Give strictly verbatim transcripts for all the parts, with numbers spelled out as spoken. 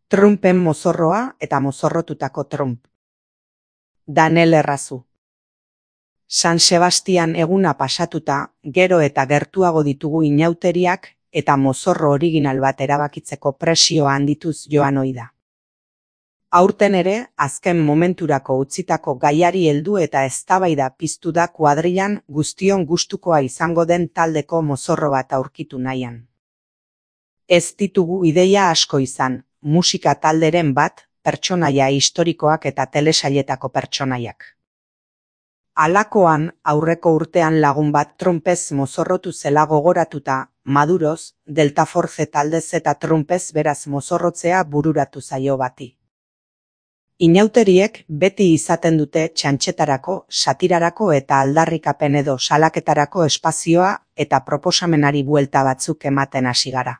Trumpen mozorroa eta mozorrotutako Trump. Danel Errazu. San Sebastian eguna pasatuta, gero eta gertuago ditugu inauteriak eta mozorro original bat erabakitzeko presioa handituz joan ohi da. Aurten ere, azken momenturako utzitako gaiari heldu eta eztabaida piztu da kuadrillan guztion gustukoa izango den taldeko mozorro bat aurkitu nahian. Ez ditugu ideia asko izan, musika talderen bat, pertsonaia historikoak eta telesailetako pertsonaiak. Halakoan, aurreko urtean lagun bat Trumpez mozorrotu zela gogoratuta, Maduroz, Delta Force taldez eta Trumpez beraz mozorrotzea bururatu zaio bati. Inauteriek beti izaten dute txantxetarako, satirarako eta aldarrikapen edo salaketarako espazioa eta proposamenari buelta batzuk ematen hasi gara.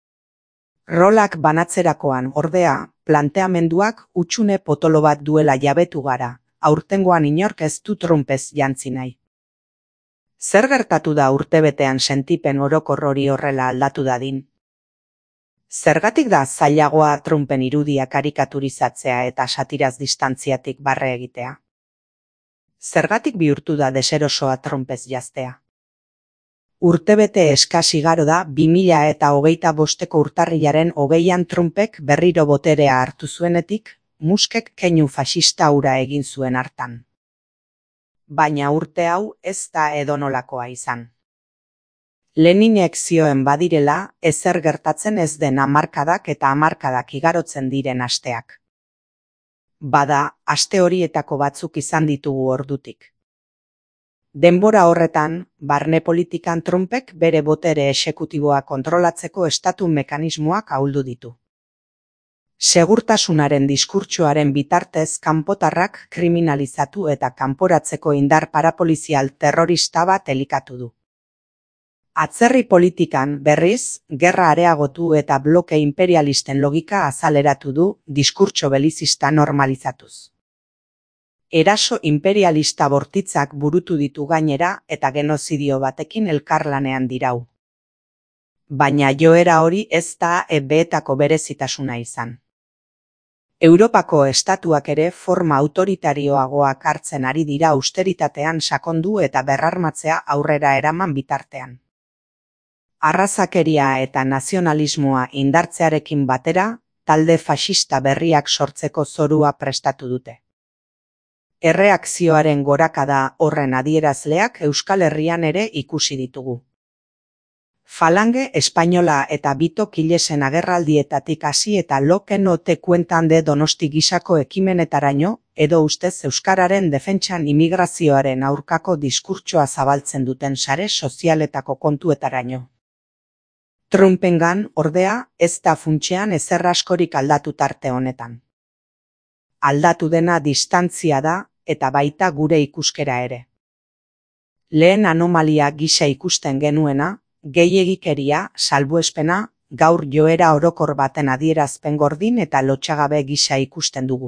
Rolak banatzerakoan, ordea, planteamenduak hutsune potolo bat duela jabetu gara, aurtengoan inork ez du Trumpez jantzi nahi. Zer gertatu da urtebetean sentipen orokor hori horrela aldatu dadin? Zergatik da zailagoa Trumpen irudia karikaturizatzea eta satiraz distantziatik barre egitea? Zergatik bihurtu da deserosoa Trumpez jaztea? Urtebete eskas igaro da bi mila eta hogeita bosteko urtarrilaren hogeian Trumpek berriro boterea hartu zuenetik, Muskek keinu fascista hura egin zuen hartan. Baina urte hau ez da edonolakoa izan. Leninek zioen badirela, ezer gertatzen ez den hamarkadak eta hamarkadak igarotzen diren asteak. Bada, aste horietako batzuk izan ditugu ordutik. Denbora horretan, barne politikan Trumpek bere botere exekutiboa kontrolatzeko estatu mekanismoak ahuldu ditu. Segurtasunaren diskurtsoaren bitartez kanpotarrak kriminalizatu eta kanporatzeko indar parapolizial terrorista bat elikatu du. Atzerri politikan, berriz, gerra areagotu eta bloke imperialisten logika azaleratu du diskurtso belizista normalizatuz. Eraso imperialista bortitzak burutu ditu gainera eta genozidio batekin elkarlanean dirau. Baina joera hori ez da ebeetako berezitasuna izan. Europako estatuak ere forma autoritarioagoak hartzen ari dira austeritatean sakondu eta berrarmatzea aurrera eraman bitartean. Arrazakeria eta nazionalismoa indartzearekin batera, talde faxista berriak sortzeko zorua prestatu dute. Erreakzioaren gorakada horren adierazleak Euskal Herrian ere ikusi ditugu. Falange espainola eta Bito Kilesen agerraldietatik hasi eta Loke no te cuentan de Donosti gisako ekimenetaraino, edo ustez euskararen defentsan immigrazioaren aurkako diskurtsoa zabaltzen duten sare sozialetako kontuetaraino. Trumpengan, ordea, ez da funtsean ezer askorik aldatu tarte honetan. Aldatu dena distantzia da, eta baita gure ikuskera ere. Lehen anomalia gisa ikusten genuena, gehiegikeria, salbuespena, gaur joera orokor baten adierazpen gordin eta lotsagabe gisa ikusten dugu.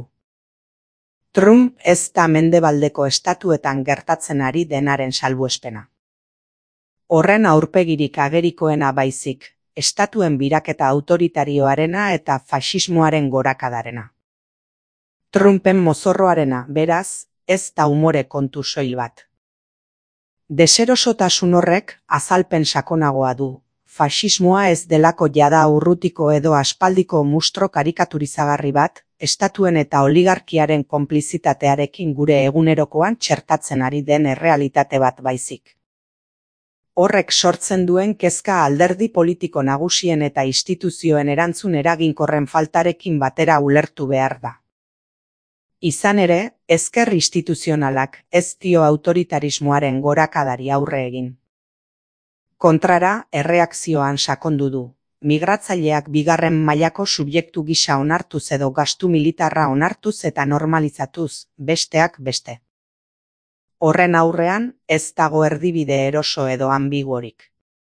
Trump ez da mendebaldeko estatuetan gertatzen ari denaren salbuespena. Horren aurpegirik agerikoena baizik, estatuen biraketa autoritarioarena eta faxismoaren gorakadarena. Trumpen mozorroarena, beraz, ez da umore kontu soil bat. Deserosotasun horrek azalpen sakonagoa du, faxismoa ez delako jada urrutiko edo aspaldiko mustro karikaturizagarri bat, estatuen eta oligarkiaren konplizitatearekin gure egunerokoan txertatzen ari den errealitate bat baizik. Horrek sortzen duen kezka alderdi politiko nagusien eta instituzioen erantzun eraginkorren faltarekin batera ulertu behar da. Izan ere, ezker instituzionalak ez dio autoritarismoaren gorakadari aurre egin. Kontrara, erreakzioan sakondu du, migratzaileak bigarren mailako subjektu gisa onartuz edo gastu militarra onartuz eta normalizatuz, besteak beste. Horren aurrean, ez dago erdibide eroso edo ambiguorik.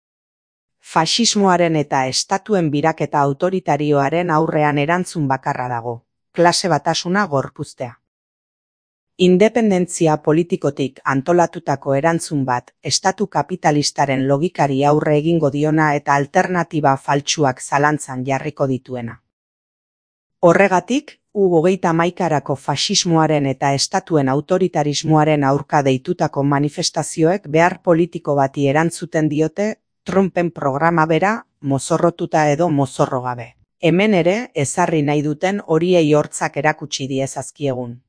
Faxismoaren eta estatuen biraketa autoritarioaren aurrean erantzun bakarra dago. Klase batasuna gorpuztea. Independentzia politikotik antolatutako erantzun bat, estatu kapitalistaren logikari aurre egingo diona eta alternatiba faltsuak zalantzan jarriko dituena. Horregatik, U hogeita hamaikako faxismoaren eta estatuen autoritarismoaren aurka deitutako manifestazioek behar politiko bati erantzuten diote Trumpen programa bera mozorrotuta edo mozorro gabe. Hemen ere ezarri nahi duten horiei hortzak erakutsi diezazkiegun.